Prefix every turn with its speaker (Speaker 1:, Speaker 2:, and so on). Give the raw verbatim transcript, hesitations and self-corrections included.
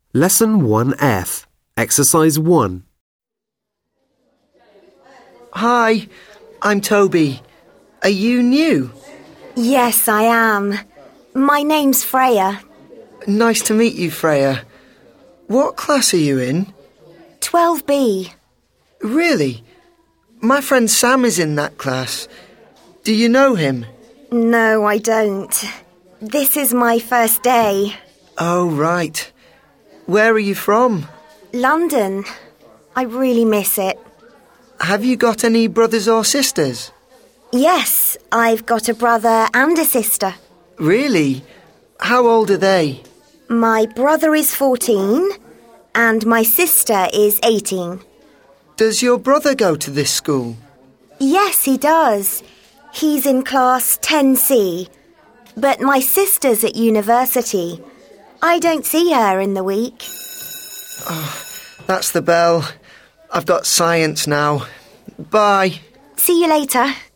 Speaker 1: Lesson one F, Exercise one.
Speaker 2: Hi, I'm Toby. Are you new?
Speaker 3: Yes, I am. My name's Freya.
Speaker 2: Nice to meet you, Freya. What class are you in?
Speaker 3: twelve B.
Speaker 2: Really? My friend Sam is in that class. Do you know him?
Speaker 3: No, I don't. This is my first day.
Speaker 2: Oh, right. Where are you from?
Speaker 3: London. I really miss it.
Speaker 2: Have you got any brothers or sisters?
Speaker 3: Yes, I've got a brother and a sister.
Speaker 2: Really? How old are they?
Speaker 3: My brother is fourteen and my sister is eighteen.
Speaker 2: Does your brother go to this school?
Speaker 3: Yes, he does. He's in class ten C. But my sister's at university. I don't see her in the week.
Speaker 2: Oh, that's the bell. I've got science now. Bye.
Speaker 3: See you later.